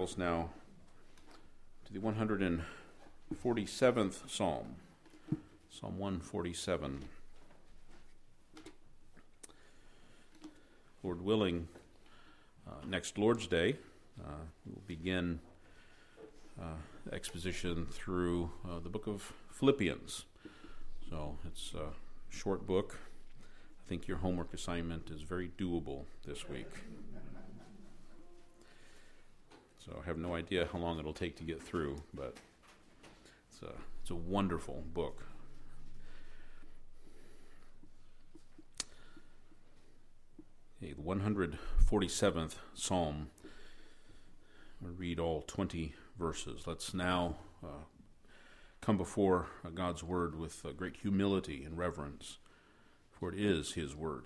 Bibles now to the 147th Psalm, Psalm 147. Lord willing, next Lord's Day, we'll begin exposition through the book of Philippians. So it's a short book. I think your homework assignment is very doable this week. So I have no idea how long it'll take to get through, but it's a wonderful book. Okay, the 147th Psalm. We'll read all 20 verses. Let's now come before God's Word with great humility and reverence, for it is His Word.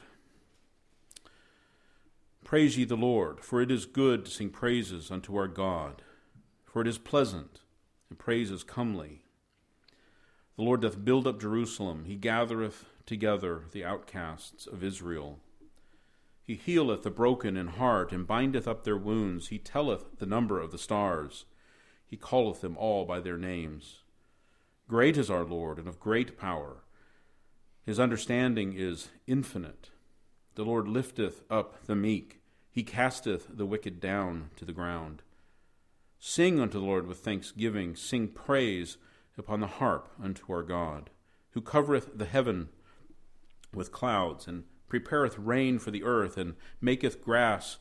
Praise ye the Lord, for it is good to sing praises unto our God, for it is pleasant, and praise is comely. The Lord doth build up Jerusalem, He gathereth together the outcasts of Israel. He healeth the broken in heart, and bindeth up their wounds. He telleth the number of the stars. He calleth them all by their names. Great is our Lord, and of great power. His understanding is infinite. The Lord lifteth up the meek. He casteth the wicked down to the ground. Sing unto the Lord with thanksgiving. Sing praise upon the harp unto our God, who covereth the heaven with clouds, and prepareth rain for the earth, and who maketh grass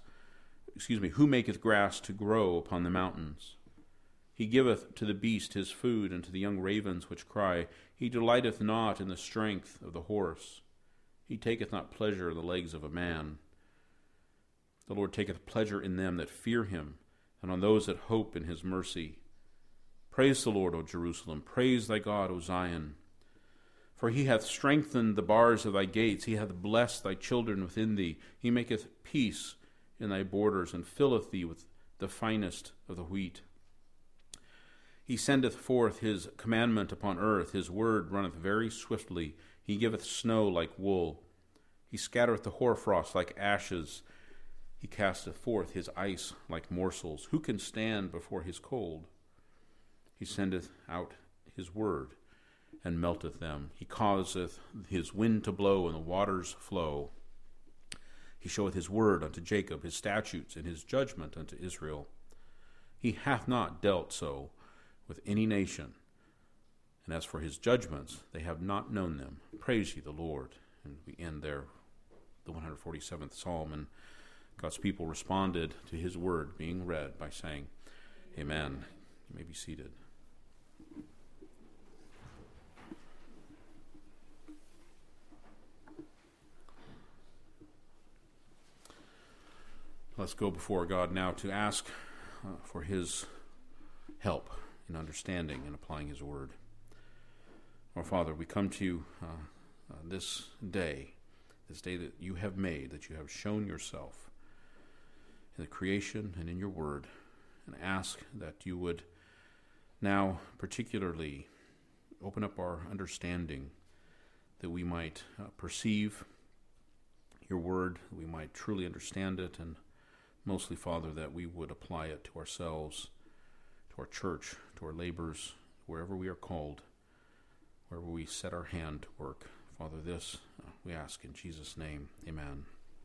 to grow upon the mountains. He giveth to the beast his food, and to the young ravens which cry. He delighteth not in the strength of the horse. He taketh not pleasure in the legs of a man. The Lord taketh pleasure in them that fear him, and on those that hope in his mercy. Praise the Lord, O Jerusalem. Praise thy God, O Zion. For he hath strengthened the bars of thy gates. He hath blessed thy children within thee. He maketh peace in thy borders, and filleth thee with the finest of the wheat. He sendeth forth his commandment upon earth. His word runneth very swiftly. He giveth snow like wool. He scattereth the hoarfrost like ashes. He casteth forth his ice like morsels. Who can stand before his cold? He sendeth out his word, and melteth them. He causeth his wind to blow, and the waters flow. He showeth his word unto Jacob, his statutes and his judgment unto Israel. He hath not dealt so with any nation. And as for his judgments, they have not known them. Praise ye the Lord. And we end there, the 147th Psalm, and God's people responded to his word being read by saying, Amen. You may be seated. Let's go before God now to ask for his help in understanding and applying his word. Our Father, we come to you this day that you have made, that you have shown yourself in the creation and in your word, and ask that you would now particularly open up our understanding, that we might perceive your word, that we might truly understand it, and mostly, Father, that we would apply it to ourselves, to our church, to our labors, wherever we are called, wherever we set our hand to work. Father, this we ask in Jesus' name. Amen.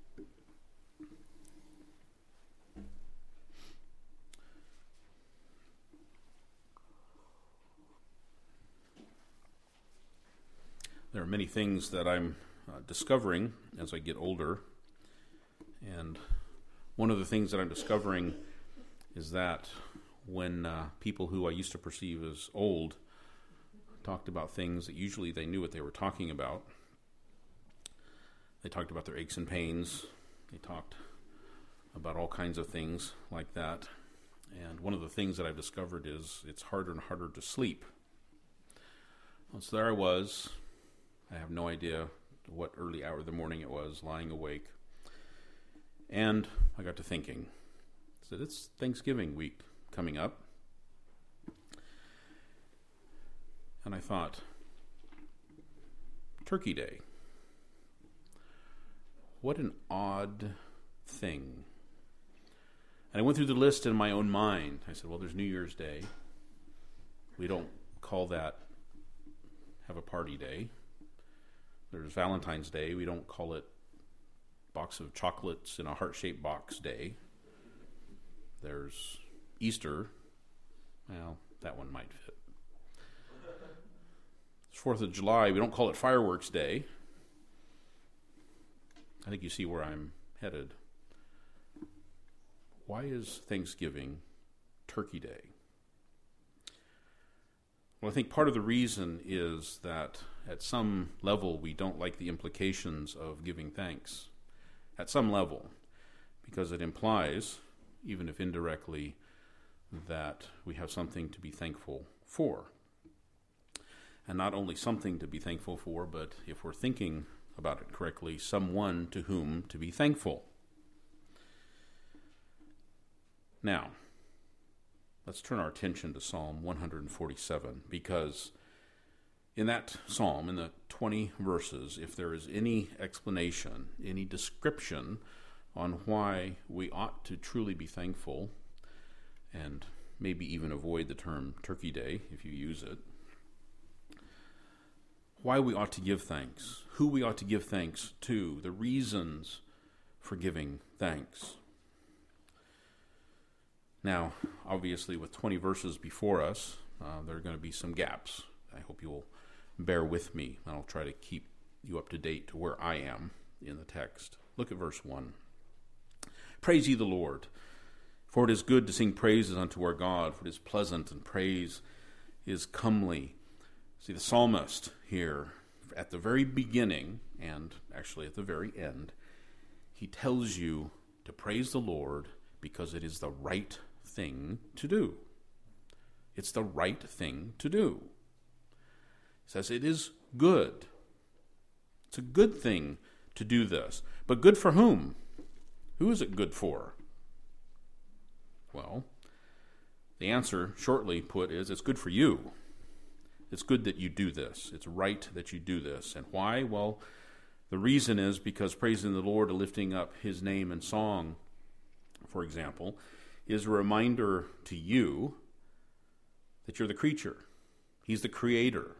There are many things that I'm discovering as I get older, and one of the things that I'm discovering is that when people who I used to perceive as old talked about things that usually they knew what they were talking about. They talked about their aches and pains. They talked about all kinds of things like that. And one of the things that I've discovered is it's harder and harder to sleep. Well, so there I was. I have no idea what early hour of the morning it was, lying awake. And I got to thinking, I said, it's Thanksgiving week coming up. And I thought, Turkey Day. What an odd thing. And I went through the list in my own mind. I said, well, there's New Year's Day. We don't call that have a party day. There's Valentine's Day. We don't call it box of chocolates in a heart-shaped box day. There's Easter. Well, that one might fit. It's 4th of July. We don't call it fireworks day. I think you see where I'm headed. Why is Thanksgiving Turkey Day? Well, I think part of the reason is that at some level we don't like the implications of giving thanks. At some level, because it implies, even if indirectly, that we have something to be thankful for. And not only something to be thankful for, but if we're thinking about it correctly, someone to whom to be thankful. Now, let's turn our attention to Psalm 147, because in that psalm, in the 20 verses, if there is any explanation, any description on why we ought to truly be thankful, and maybe even avoid the term Turkey Day if you use it, why we ought to give thanks, who we ought to give thanks to, the reasons for giving thanks. Now, obviously, with 20 verses before us, there are going to be some gaps. I hope you will bear with me, and I'll try to keep you up to date to where I am in the text. Look at verse 1. Praise ye the Lord, for it is good to sing praises unto our God, for it is pleasant, and praise is comely. See, the psalmist here, at the very beginning, and actually at the very end, he tells you to praise the Lord because it is the right thing to do. It's the right thing to do. He says it is good. It's a good thing to do this. But good for whom? Who is it good for? Well, the answer, shortly put, is it's good for you. It's good that you do this. It's right that you do this. And why? Well, the reason is because praising the Lord and lifting up his name in song, for example, is a reminder to you that you're the creature. He's the creator.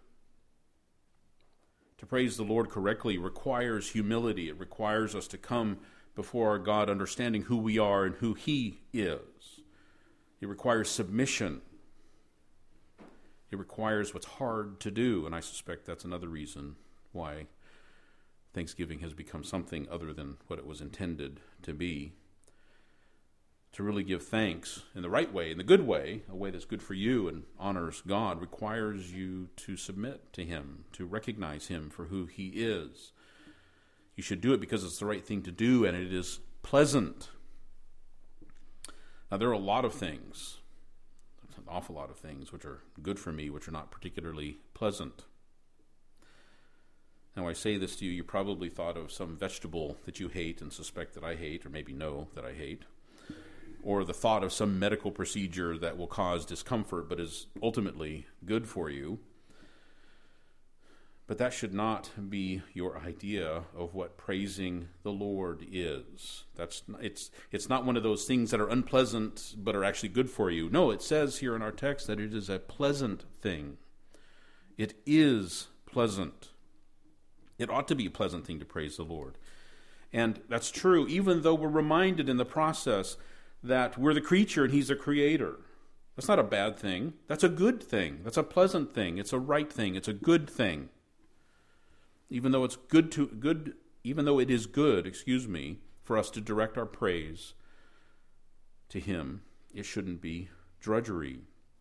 To praise the Lord correctly requires humility. It requires us to come before our God understanding who we are and who he is. It requires submission. It requires what's hard to do, and I suspect that's another reason why Thanksgiving has become something other than what it was intended to be. To really give thanks in the right way, in the good way, a way that's good for you and honors God, requires you to submit to him, to recognize him for who he is. You should do it because it's the right thing to do, and it is pleasant. Now, there are a lot of things, an awful lot of things, which are good for me, which are not particularly pleasant. Now, I say this to you, you probably thought of some vegetable that you hate and suspect that I hate, or maybe know that I hate, or the thought of some medical procedure that will cause discomfort but is ultimately good for you. But that should not be your idea of what praising the Lord is. It's not one of those things that are unpleasant but are actually good for you. No, it says here in our text that it is a pleasant thing. It is pleasant. It ought to be a pleasant thing to praise the Lord. And that's true even though we're reminded in the process that we're the creature and he's the creator. That's not a bad thing. That's a good thing. That's a pleasant thing. It's a right thing. It's a good thing. Even though it is good, for us to direct our praise to him, it shouldn't be drudgery.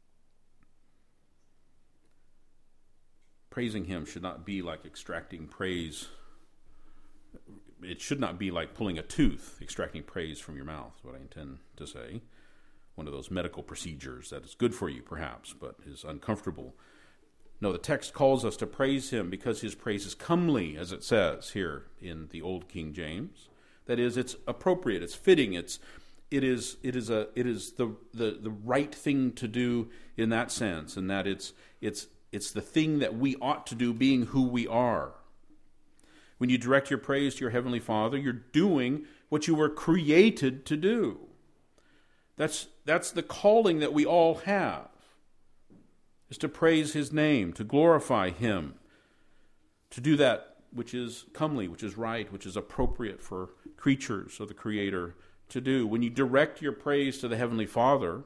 Praising him should not be like extracting praise. It should not be like pulling a tooth, extracting praise from your mouth, is what I intend to say. One of those medical procedures that is good for you, perhaps, but is uncomfortable. No, the text calls us to praise him because his praise is comely, as it says here in the Old King James. That is, it's appropriate, it's fitting, it is the right thing to do in that sense, and that it's the thing that we ought to do, being who we are. When you direct your praise to your Heavenly Father, you're doing what you were created to do. That's the calling that we all have, is to praise his name, to glorify him, to do that which is comely, which is right, which is appropriate for creatures of the Creator to do. When you direct your praise to the Heavenly Father,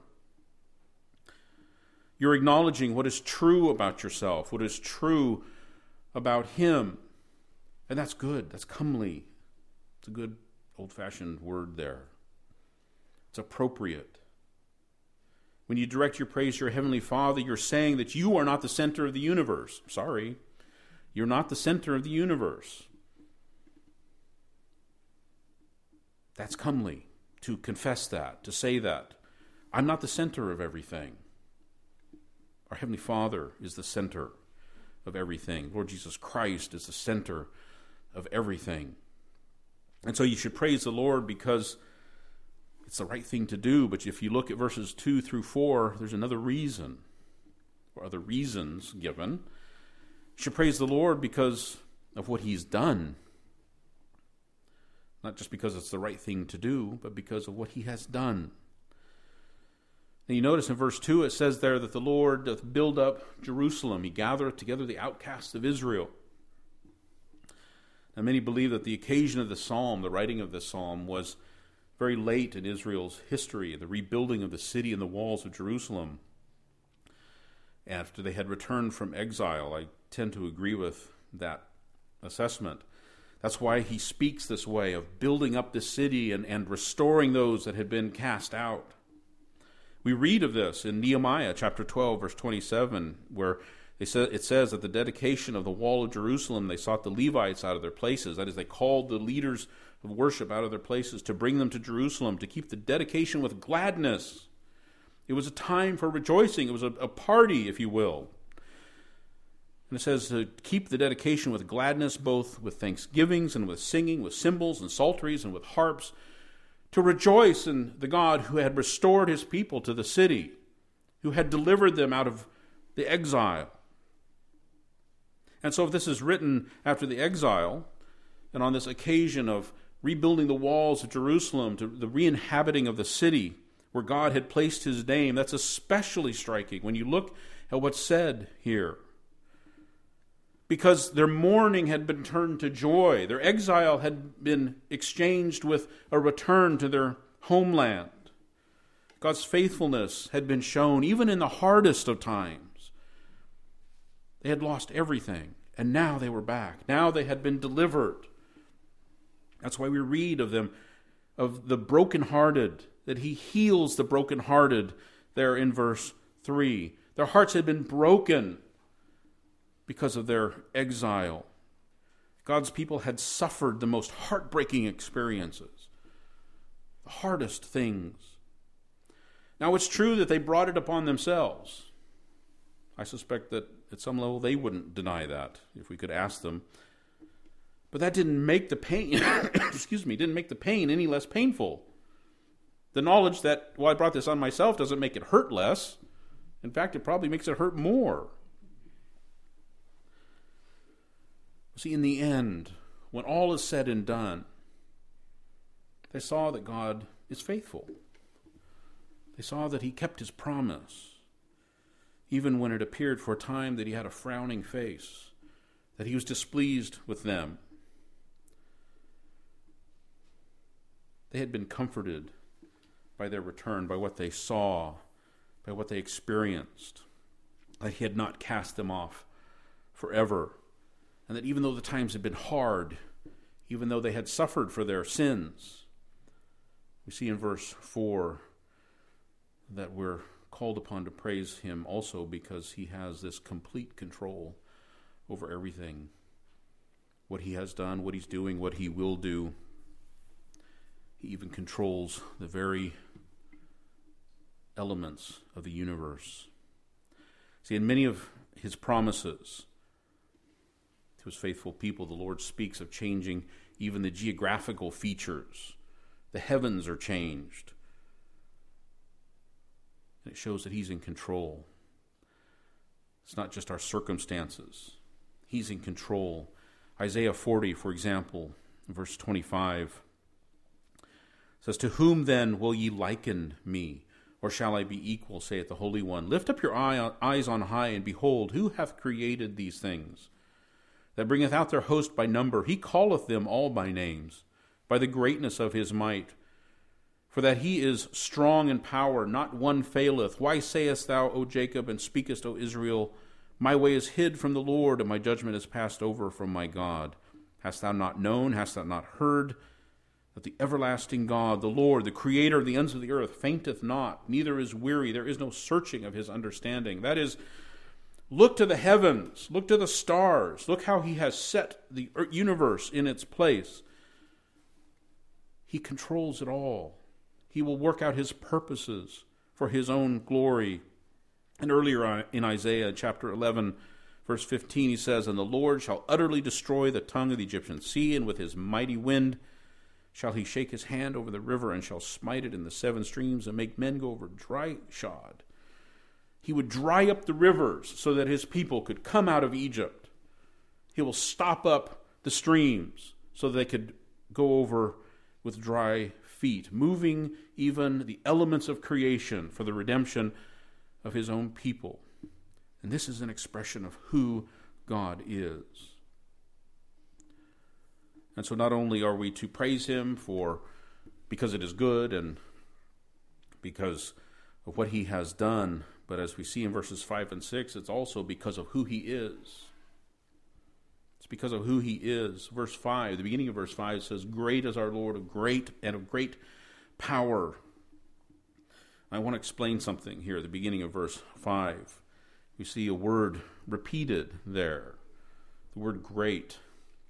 you're acknowledging what is true about yourself, what is true about him. And that's good. That's comely. It's a good old-fashioned word there. It's appropriate. When you direct your praise to your Heavenly Father, you're saying that you are not the center of the universe. Sorry. You're not the center of the universe. That's comely, to confess that, to say that. I'm not the center of everything. Our Heavenly Father is the center of everything. Lord Jesus Christ is the center of everything. And so you should praise the Lord because it's the right thing to do. But if you look at verses 2 through 4, there's another reason, or other reasons given. You should praise the Lord because of what he's done. Not just because it's the right thing to do, but because of what he has done. Now you notice in verse 2 it says there that the Lord doth build up Jerusalem. He gathereth together the outcasts of Israel. Now many believe that the occasion of the psalm, the writing of this psalm, was very late in Israel's history, the rebuilding of the city and the walls of Jerusalem. After they had returned from exile, I tend to agree with that assessment. That's why he speaks this way of building up the city and restoring those that had been cast out. We read of this in Nehemiah chapter 12, verse 27, where it says at the dedication of the wall of Jerusalem, they sought the Levites out of their places. That is, they called the leaders of worship out of their places to bring them to Jerusalem, to keep the dedication with gladness. It was a time for rejoicing. It was a party, if you will. And it says to keep the dedication with gladness, both with thanksgivings and with singing, with cymbals and psalteries and with harps, to rejoice in the God who had restored his people to the city, who had delivered them out of the exile. And so if this is written after the exile, and on this occasion of rebuilding the walls of Jerusalem, to the re-inhabiting of the city where God had placed his name, that's especially striking when you look at what's said here. Because their mourning had been turned to joy. Their exile had been exchanged with a return to their homeland. God's faithfulness had been shown even in the hardest of times. They had lost everything, and now they were back. Now they had been delivered. That's why we read of them, of the brokenhearted, that he heals the brokenhearted there in verse 3. Their hearts had been broken because of their exile. God's people had suffered the most heartbreaking experiences, the hardest things. Now it's true that they brought it upon themselves. I suspect that at some level they wouldn't deny that if we could ask them. But that didn't make the pain, didn't make the pain any less painful. The knowledge that, well, I brought this on myself doesn't make it hurt less. In fact, it probably makes it hurt more. See, in the end, when all is said and done, they saw that God is faithful. They saw that he kept his promise, even when it appeared for a time that he had a frowning face, that he was displeased with them. They had been comforted by their return, by what they saw, by what they experienced, that he had not cast them off forever. And that even though the times had been hard, even though they had suffered for their sins, we see in verse 4 that we're called upon to praise him also because he has this complete control over everything. What he has done, what he's doing, what he will do. He even controls the very elements of the universe. See, in many of his promises to his faithful people, the Lord speaks of changing even the geographical features. The heavens are changed. And it shows that he's in control. It's not just our circumstances. He's in control. Isaiah 40, for example, verse 25, says, "To whom then will ye liken me? Or shall I be equal, saith the Holy One? Lift up your eyes on high, and behold, who hath created these things? That bringeth out their host by number. He calleth them all by names, by the greatness of his might. For that he is strong in power, not one faileth. Why sayest thou, O Jacob, and speakest, O Israel, my way is hid from the Lord, and my judgment is passed over from my God? Hast thou not known, hast thou not heard, that the everlasting God, the Lord, the creator of the ends of the earth, fainteth not, neither is weary. There is no searching of his understanding." That is, look to the heavens, look to the stars, look how he has set the universe in its place. He controls it all. He will work out his purposes for his own glory. And earlier in Isaiah chapter 11, verse 15, he says, "And the Lord shall utterly destroy the tongue of the Egyptian sea, and with his mighty wind shall he shake his hand over the river, and shall smite it in the seven streams, and make men go over dry shod." He would dry up the rivers so that his people could come out of Egypt. He will stop up the streams so that they could go over with dry feet, moving even the elements of creation for the redemption of his own people. And this is an expression of who God is. And so not only are we to praise him because it is good and because of what he has done, but as we see in verses 5 and 6, it's also because of who he is. It's because of who he is. Verse 5, the beginning of verse 5 says, "Great is our Lord, of great power." I want to explain something here at the beginning of verse 5. You see a word repeated there, the word great.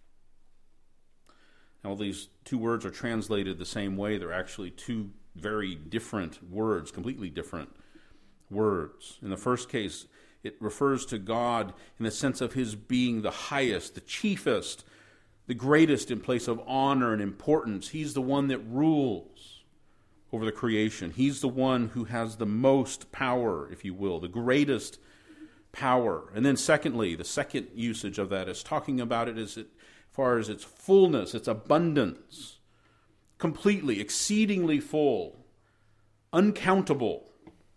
Now, these two words are translated the same way. They're actually two very different words, completely different words. In the first case, it refers to God in the sense of his being the highest, the chiefest, the greatest in place of honor and importance. He's the one that rules over the creation. He's the one who has the most power, if you will, the greatest power. And then secondly, the second usage of that is talking about it as far as its fullness, its abundance, completely, exceedingly full, uncountable.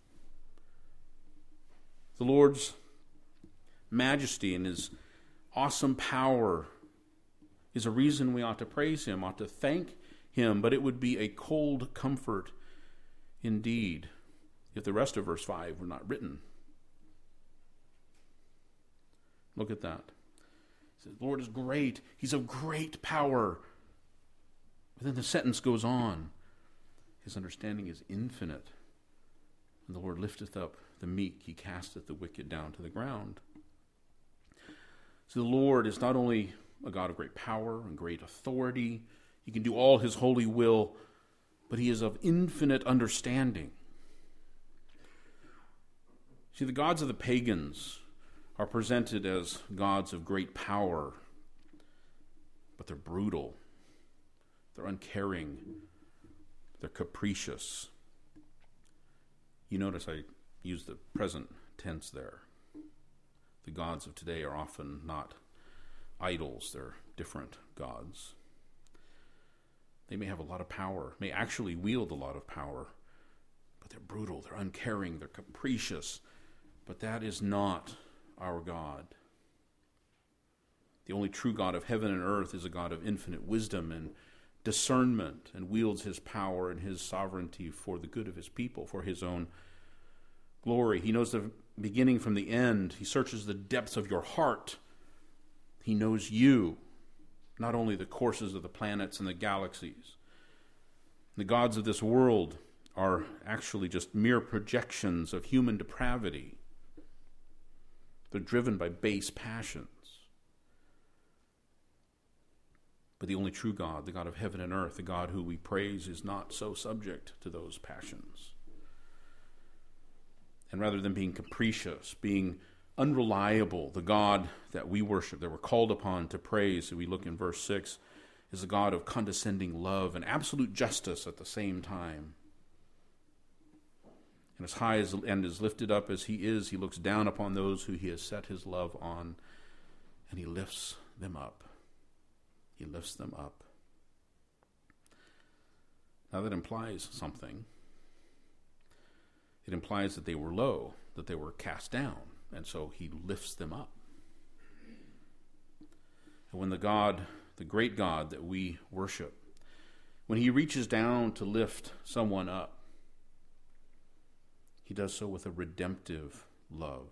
The Lord's majesty and his awesome power is a reason we ought to praise him, ought to thank him, but it would be a cold comfort indeed if the rest of verse 5 were not written. Look at that. He says, "The Lord is great. He's of great power." But then the sentence goes on. "His understanding is infinite. And the Lord lifteth up the meek. He casteth the wicked down to the ground." So the Lord is not only a God of great power and great authority. He can do all his holy will, but he is of infinite understanding. See, the gods of the pagans are presented as gods of great power, but they're brutal, they're uncaring, they're capricious. You notice I use the present tense there. The gods of today are often not idols, they're different gods. They may have a lot of power, may actually wield a lot of power, but they're brutal, they're uncaring, they're capricious. But that is not our God. The only true God of heaven and earth is a God of infinite wisdom and discernment, and wields his power and his sovereignty for the good of his people, for his own glory. He knows the beginning from the end. He searches the depths of your heart. He knows you, not only the courses of the planets and the galaxies. The gods of this world are actually just mere projections of human depravity. They're driven by base passions. But the only true God, the God of heaven and earth, the God who we praise, is not so subject to those passions. And rather than being capricious, being unreliable, the God that we worship, that we're called upon to praise, and we look in verse 6, is a God of condescending love and absolute justice at the same time. And as high and as lifted up as he is, he looks down upon those who he has set his love on, and he lifts them up. He lifts them up. Now that implies something. It implies that they were low, that they were cast down, and so he lifts them up. And when the great God that we worship, when he reaches down to lift someone up, he does so with a redemptive love.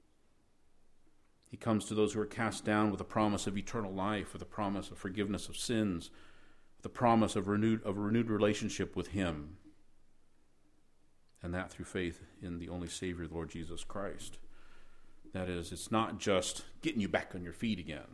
He comes to those who are cast down with a promise of eternal life, with a promise of forgiveness of sins, with a promise of a renewed relationship with him. And that through faith in the only Savior, the Lord Jesus Christ. That is, it's not just getting you back on your feet again,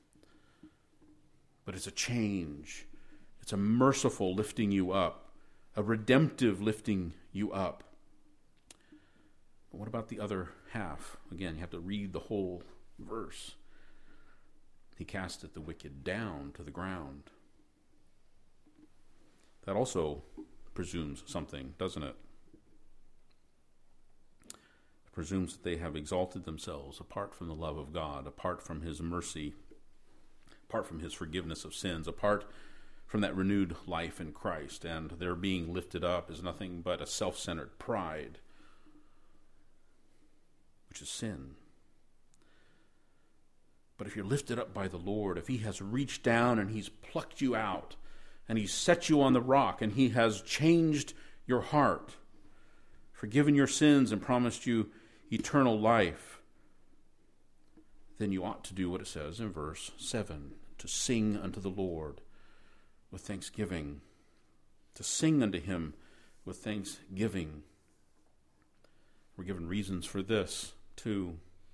but it's a change. It's a merciful lifting you up, a redemptive lifting you up. But what about the other half? Again, you have to read the whole verse. He casteth the wicked down to the ground. That also presumes something, doesn't it? It presumes that they have exalted themselves apart from the love of God, apart from his mercy, apart from his forgiveness of sins, apart from that renewed life in Christ, and their being lifted up is nothing but a self-centered pride, which is sin. But if you're lifted up by the Lord, if he has reached down and he's plucked you out, and he's set you on the rock, and he has changed your heart, forgiven your sins, and promised you eternal life, then you ought to do what it says in verse 7, to sing unto the Lord with thanksgiving, to sing unto him with thanksgiving. We're given reasons for this, too.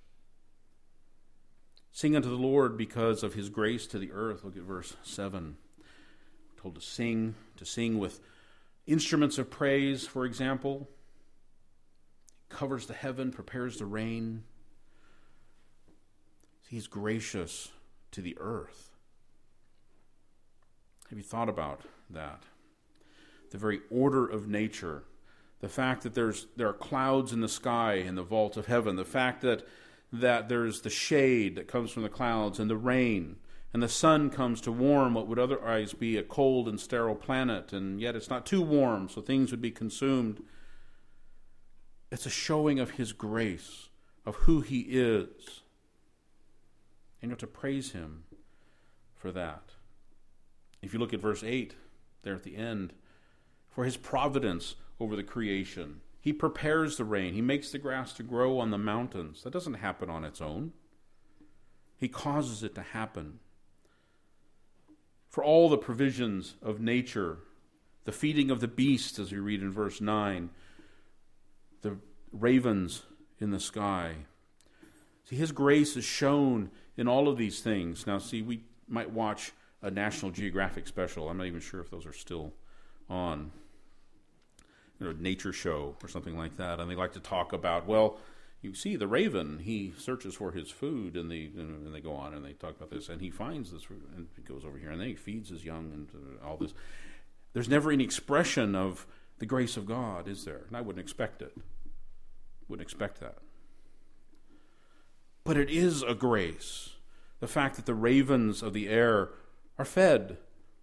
Sing unto the Lord because of his grace to the earth. Look at verse 7. We're told to sing with instruments of praise, for example. He covers the heaven, prepares the rain. He's gracious to the earth. Have you thought about that? The very order of nature, the fact that there are clouds in the sky in the vault of heaven, the fact that there's the shade that comes from the clouds and the rain, and the sun comes to warm what would otherwise be a cold and sterile planet, and yet it's not too warm, so things would be consumed. It's a showing of his grace, of who he is. And you have to praise him for that. If you look at verse 8, there at the end, for his providence over the creation. He prepares the rain. He makes the grass to grow on the mountains. That doesn't happen on its own. He causes it to happen. For all the provisions of nature, the feeding of the beasts, as we read in verse 9, the ravens in the sky. See, his grace is shown in all of these things. Now, see, we might watch a National Geographic special. I'm not even sure if those are still on. Nature show or something like that. And they like to talk about, well, you see the raven, he searches for his food, and they go on and they talk about this, and he finds this, and he goes over here, and then he feeds his young, and all this. There's never any expression of the grace of God, is there? And I wouldn't expect it. Wouldn't expect that. But it is a grace. The fact that the ravens of the air are fed.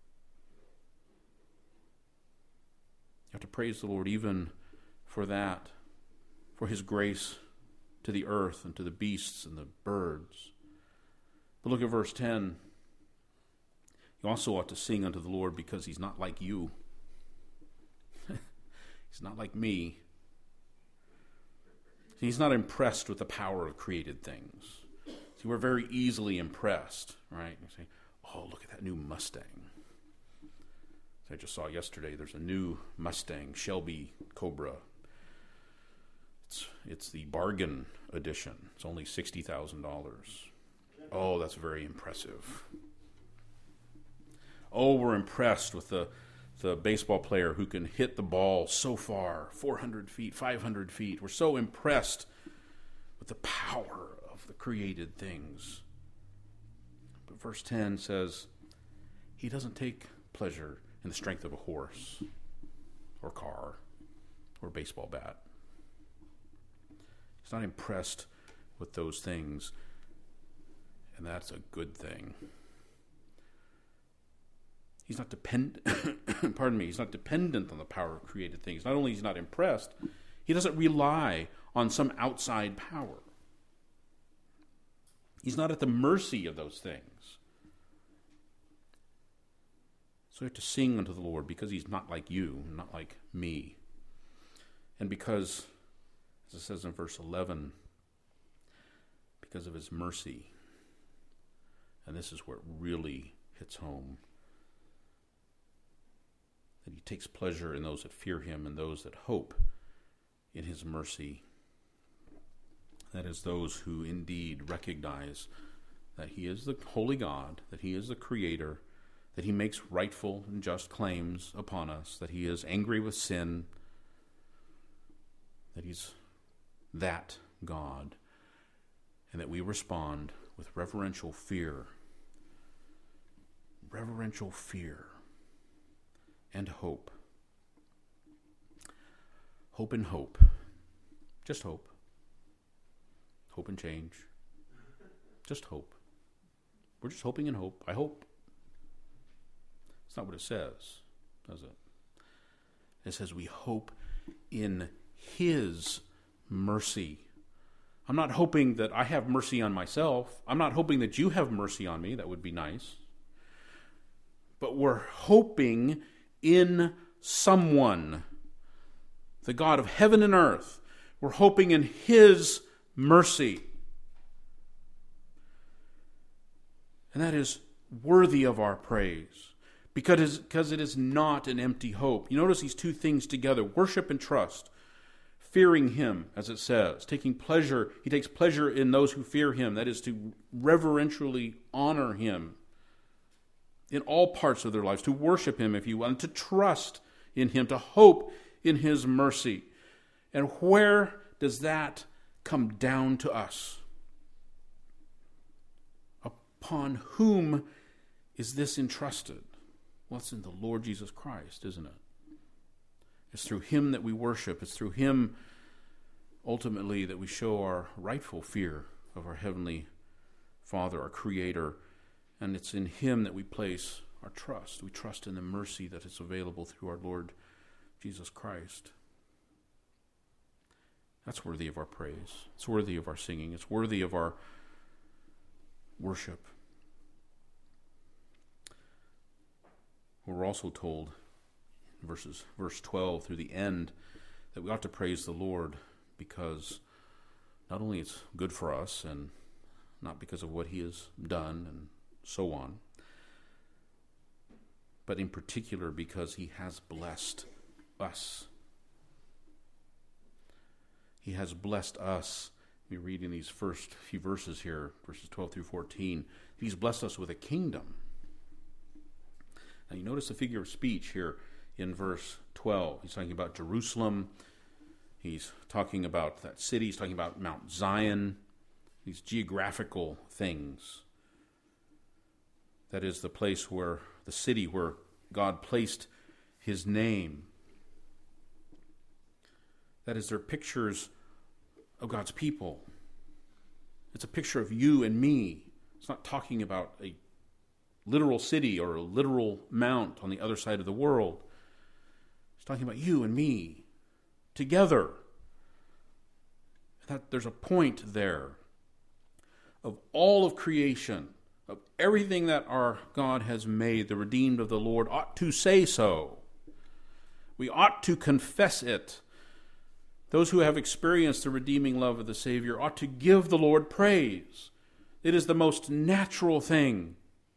You have to praise the Lord even for that, for his grace to the earth and to the beasts and the birds. But look at verse 10. You also ought to sing unto the Lord because he's not like you. He's not like me. He's not impressed with the power of created things. See, we're very easily impressed, right? You say, oh, look at that new Mustang. I just saw yesterday there's a new Mustang Shelby Cobra. It's the bargain edition. It's only $60,000. Oh, that's very impressive. Oh, we're impressed with the baseball player who can hit the ball so far, 400 feet, 500 feet. We're so impressed with the power of the created things. But verse 10 says, he doesn't take pleasure in the strength of a horse or car or baseball bat. He's not impressed with those things, and that's a good thing. He's not dependent. Pardon me. He's not dependent on the power of created things. Not only is he not impressed, he doesn't rely on some outside power. He's not at the mercy of those things. So we have to sing unto the Lord because he's not like you, not like me. And because, as it says in verse 11, because of his mercy. And this is where it really hits home. That he takes pleasure in those that fear him and those that hope in his mercy. That is, those who indeed recognize that he is the holy God, that he is the creator, that he makes rightful and just claims upon us, that he is angry with sin, that he's that God, and that we respond with reverential fear and hope. Hope and hope. Just hope. Hope and change. Just hope. We're just hoping and hope. I hope. It's not what it says, does it? It says we hope in his mercy. I'm not hoping that I have mercy on myself. I'm not hoping that you have mercy on me. That would be nice. But we're hoping in someone, the God of heaven and earth. We're hoping in his mercy. And that is worthy of our praise because it is not an empty hope. You notice these two things together, worship and trust. Fearing him, as it says, taking pleasure. He takes pleasure in those who fear him. That is to reverentially honor him in all parts of their lives, to worship him, if you will, and to trust in him, to hope in his mercy. And where does that come down to us? Upon whom is this entrusted? Well, it's in the Lord Jesus Christ, isn't it? It's through him that we worship. It's through him, ultimately, that we show our rightful fear of our Heavenly Father, our Creator. And it's in him that we place our trust. We trust in the mercy that is available through our Lord Jesus Christ. That's worthy of our praise. It's worthy of our singing. It's worthy of our worship. We're also told verse 12 through the end that we ought to praise the Lord because not only it's good for us and not because of what he has done and so on, but in particular because he has blessed us. He has blessed us. We read in these first few verses here, verses 12 through 14, he's blessed us with a kingdom. Now you notice the figure of speech here in verse 12. He's talking about Jerusalem. He's talking about that city. He's talking about Mount Zion. These geographical things. That is the place where, the city where God placed his name. That is, they're pictures of God's people. It's a picture of you and me. It's not talking about a literal city or a literal mount on the other side of the world. It's talking about you and me together. That there's a point there of all of creation, of everything that our God has made, the redeemed of the Lord ought to say so. We ought to confess it. Those who have experienced the redeeming love of the Savior ought to give the Lord praise. It is the most natural thing.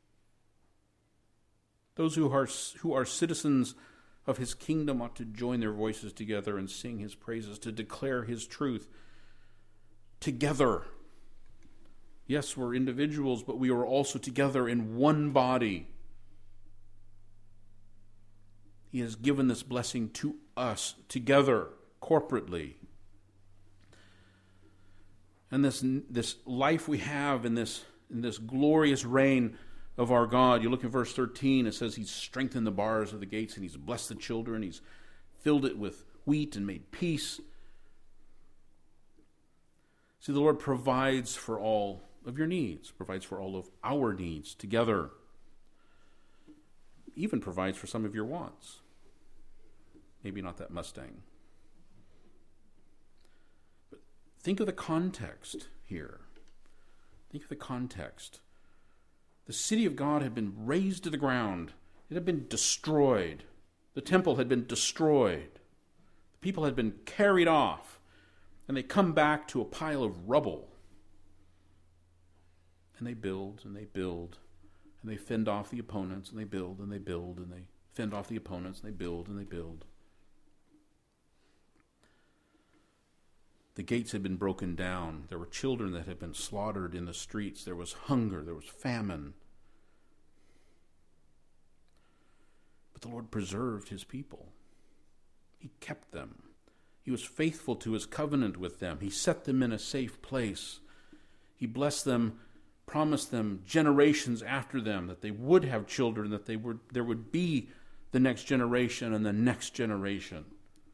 Those who are citizens of his kingdom ought to join their voices together and sing his praises, to declare his truth together. Yes, we're individuals, but we are also together in one body. He has given this blessing to us together, corporately. And this life we have in this glorious reign of our God. You look at verse 13, it says he's strengthened the bars of the gates and he's blessed the children. He's filled it with wheat and made peace. See, the Lord provides for all of your needs, provides for all of our needs together. even provides for some of your wants. Maybe not that Mustang. But think of the context here. Think of the context. The city of God had been razed to the ground. It had been destroyed. The temple had been destroyed. The people had been carried off. And they come back to a pile of rubble. And they build, and they build, and they fend off the opponents, and they build, and they build, and they fend off the opponents, and they build, and they build. The gates had been broken down. There were children that had been slaughtered in the streets. There was hunger. There was famine. But the Lord preserved his people. He kept them. He was faithful to his covenant with them. He set them in a safe place. He blessed them, promised them generations after them that they would have children, that there would be the next generation and the next generation.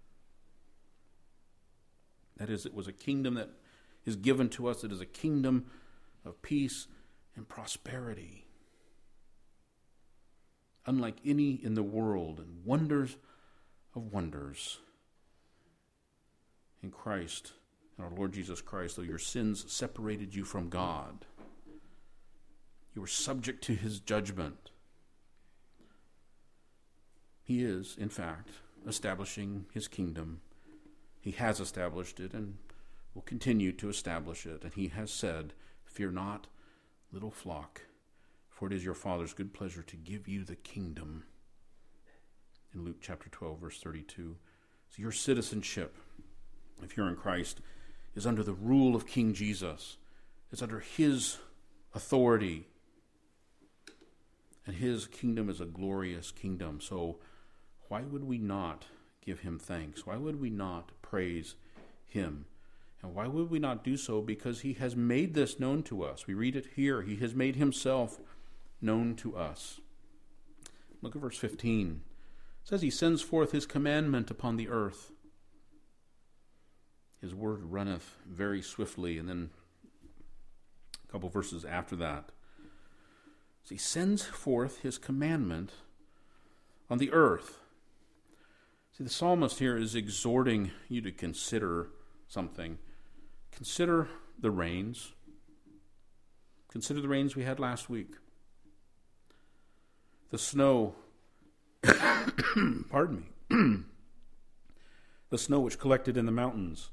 That is, it was a kingdom that is given to us. It is a kingdom of peace and prosperity. Unlike any in the world, and wonders of wonders. In Christ, in our Lord Jesus Christ, though your sins separated you from God, you were subject to his judgment. He is, in fact, establishing his kingdom. He has established it and will continue to establish it. And he has said, "Fear not, little flock, for it is your Father's good pleasure to give you the kingdom." In Luke chapter 12, verse 32. So your citizenship, if you're in Christ, is under the rule of King Jesus. It's under his authority. And his kingdom is a glorious kingdom. So why would we not give him thanks? Why would we not praise him? And why would we not do so? Because he has made this known to us. We read it here. He has made himself known to us. Look at verse 15. It says he sends forth his commandment upon the earth. His word runneth very swiftly. And then a couple verses after that. So he sends forth his commandment on the earth. See, the psalmist here is exhorting you to consider something. Consider the rains. Consider the rains we had last week. The snow, pardon me, the snow which collected in the mountains.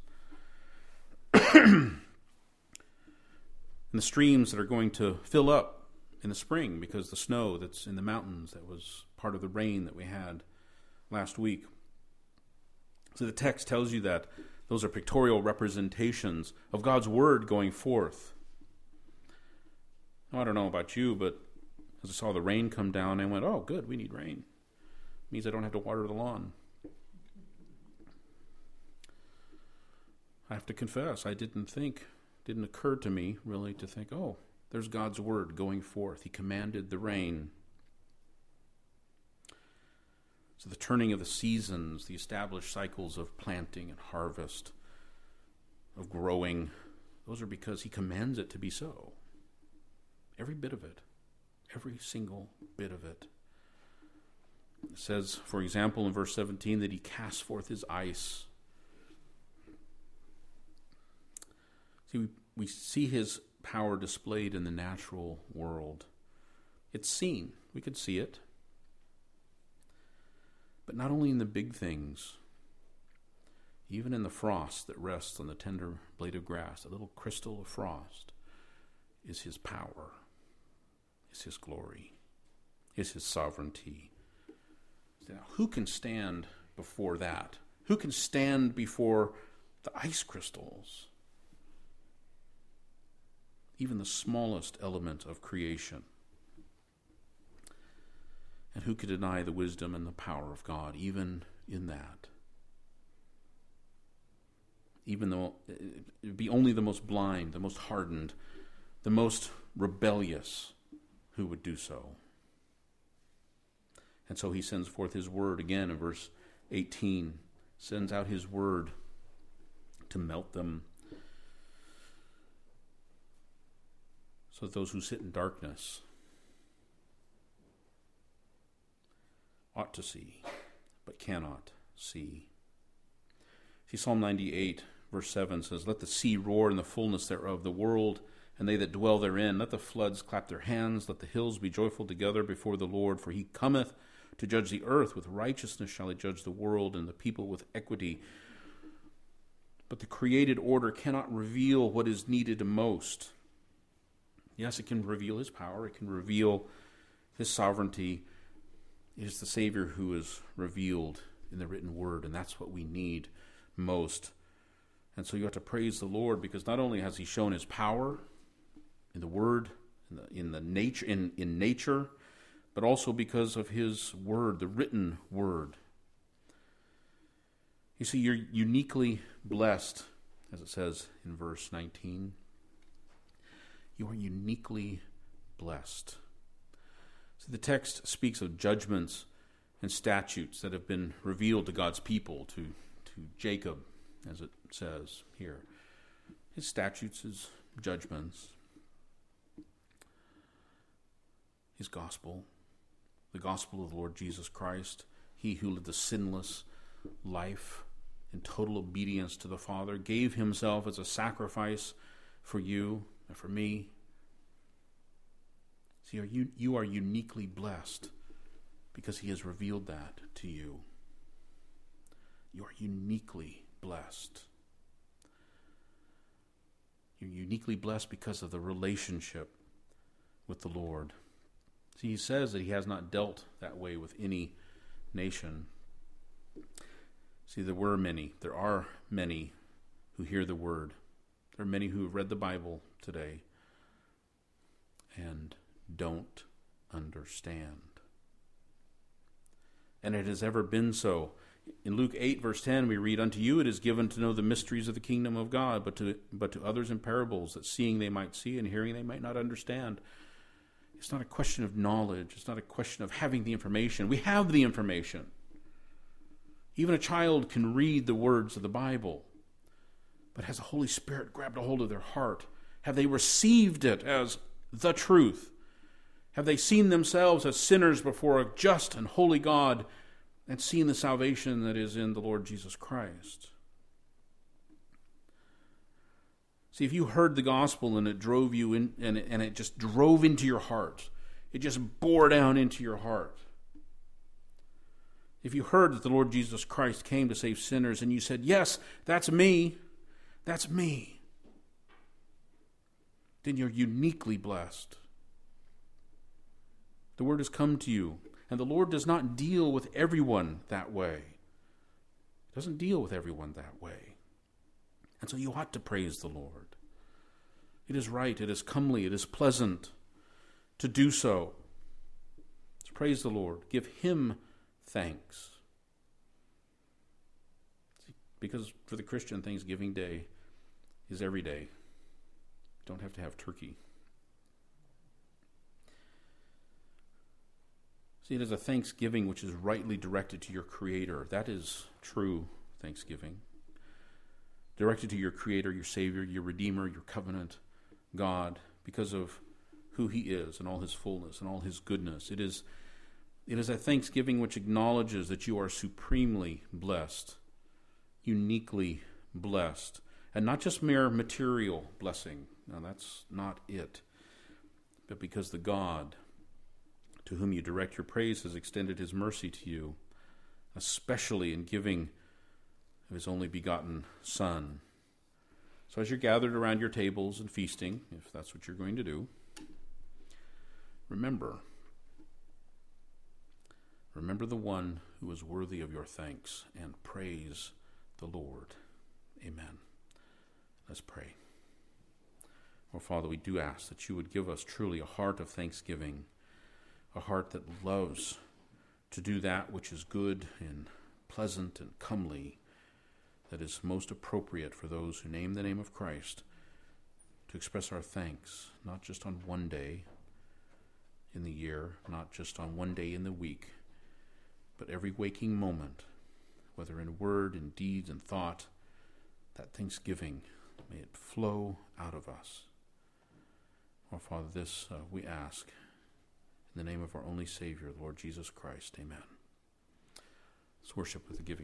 And the streams that are going to fill up in the spring because the snow that's in the mountains, that was part of the rain that we had last week. So the text tells you that those are pictorial representations of God's word going forth. Now, I don't know about you, but as I saw the rain come down, I went, oh, good, we need rain. It means I don't have to water the lawn. I have to confess, didn't occur to me really to think, oh, there's God's word going forth. He commanded the rain. So the turning of the seasons, the established cycles of planting and harvest, of growing, those are because he commands it to be so. Every bit of it. Every single bit of it. It says, for example, in verse 17, that he casts forth his ice. See, we see his power displayed in the natural world. It's seen. We could see it. But not only in the big things, even in the frost that rests on the tender blade of grass, a little crystal of frost, is his power, is his glory, is his sovereignty. Now, who can stand before that? Who can stand before the ice crystals? Even the smallest element of creation. And who could deny the wisdom and the power of God, even in that? Even though it would be only the most blind, the most hardened, the most rebellious who would do so. And so he sends forth his word again in verse 18. Sends out his word to melt them. So that those who sit in darkness ought to see, but cannot see. See, Psalm 98, verse 7 says, "Let the sea roar in the fullness thereof, the world and they that dwell therein. Let the floods clap their hands. Let the hills be joyful together before the Lord. For he cometh to judge the earth. With righteousness shall he judge the world, and the people with equity." But the created order cannot reveal what is needed most. Yes, it can reveal his power. It can reveal his sovereignty. It is the Savior who is revealed in the written word, and that's what we need most. And so you have to praise the Lord, because not only has he shown his power in the word, in nature, but also because of his word, the written word. You see, you're uniquely blessed, as it says in verse 19. You are uniquely blessed. So the text speaks of judgments and statutes that have been revealed to God's people, to Jacob, as it says here. His statutes, his judgments, his gospel, the gospel of the Lord Jesus Christ, he who lived a sinless life in total obedience to the Father, gave himself as a sacrifice for you and for me. See, you are uniquely blessed because he has revealed that to you. You are uniquely blessed. You're uniquely blessed because of the relationship with the Lord. See, he says that he has not dealt that way with any nation. See, there are many who hear the word. There are many who have read the Bible today and don't understand. And it has ever been so. In Luke 8, verse 10, we read, "Unto you it is given to know the mysteries of the kingdom of God, but to others in parables, that seeing they might see, and hearing they might not understand." It's not a question of knowledge. It's not a question of having the information. We have the information. Even a child can read the words of the Bible. But has the Holy Spirit grabbed a hold of their heart? Have they received it as the truth? Have they seen themselves as sinners before a just and holy God and seen the salvation that is in the Lord Jesus Christ? See, if you heard the gospel and it drove you in, and it just drove into your heart, it just bore down into your heart. If you heard that the Lord Jesus Christ came to save sinners and you said, "Yes, that's me, then you're uniquely blessed. The word has come to you, and the Lord does not deal with everyone that way. He doesn't deal with everyone that way. And so you ought to praise the Lord. It is right, it is comely, it is pleasant to do so. So praise the Lord. Give him thanks. Because for the Christian, Thanksgiving Day is every day. You don't have to have turkey. See, it is a thanksgiving which is rightly directed to your Creator. That is true thanksgiving. Directed to your Creator, your Savior, your Redeemer, your covenant God, because of who he is and all his fullness and all his goodness. It is a thanksgiving which acknowledges that you are supremely blessed, uniquely blessed, and not just mere material blessing. No, that's not it. But because the God to whom you direct your praise has extended his mercy to you, especially in giving of his only begotten Son. So as you're gathered around your tables and feasting, if that's what you're going to do, remember the one who is worthy of your thanks, and praise the Lord. Amen. Let's pray. Oh, Father, we do ask that you would give us truly a heart of thanksgiving, a heart that loves to do that which is good and pleasant and comely, that is most appropriate for those who name the name of Christ, to express our thanks, not just on one day in the year, not just on one day in the week, but every waking moment, whether in word, in deed, and thought, that thanksgiving, may it flow out of us. Oh, Father, this we ask in the name of our only Savior, Lord Jesus Christ. Amen. Let's worship with the giving.